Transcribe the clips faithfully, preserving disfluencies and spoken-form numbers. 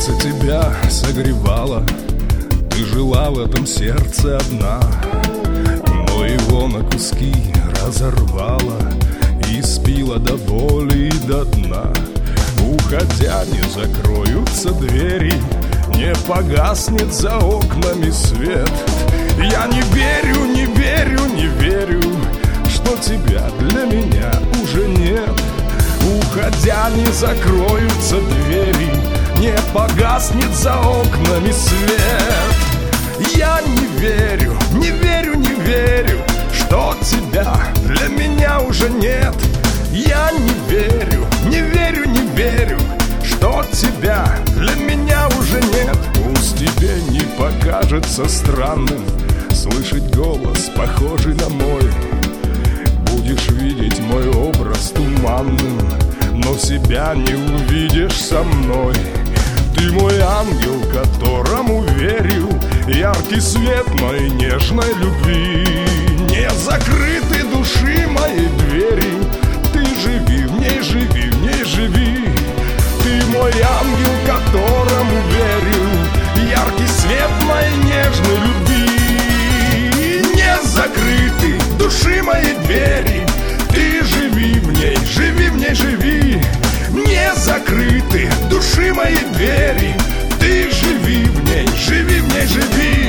сердце тебя согревало, ты жила в этом сердце одна, но его на куски разорвала и спила до боли и до дна. Уходя, не закроются двери, не погаснет за окнами свет. Я не верю, не верю, не верю, что тебя для меня уже нет. Уходя, не закроются двери, не погаснет за окнами свет. Я не верю, не верю, не верю, что тебя для меня уже нет. Я не верю, не верю, не верю, что тебя для меня уже нет. Пусть тебе не покажется странным слышать голос, похожий на мой. Будешь видеть мой образ туманным, но себя не увидишь со мной. Ты мой ангел, которому верю, яркий свет моей нежной любви. Не закрыты души моей двери, ты живи в ней, живи в ней, живи. Ты мой ангел, которому верю, яркий свет моей нежной любви. Не закрыты души моей двери, ты живи в ней, живи в ней, живи. Не закрыты души моей двери, ты живи в ней, живи в ней, живи.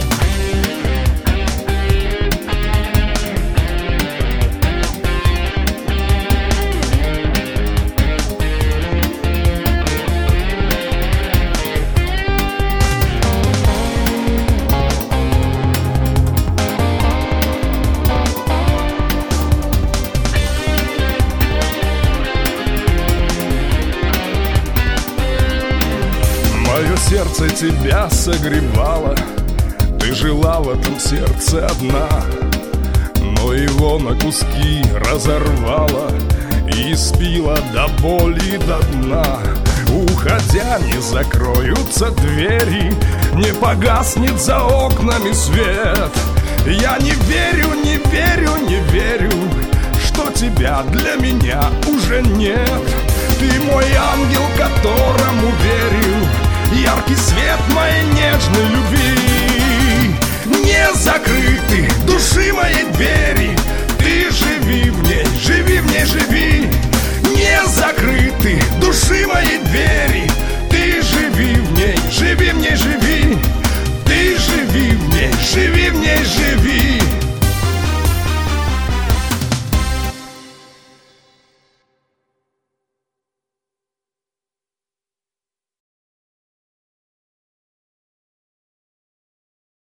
Мое сердце тебя согревало, ты жила в этом сердце одна, но его на куски разорвала и спила до боли до дна. Уходя, не закроются двери, не погаснет за окнами свет. Я не верю, не верю, не верю, что тебя для меня уже нет. Ты мой ангел, которому верю, яркий свет моей нежной любви.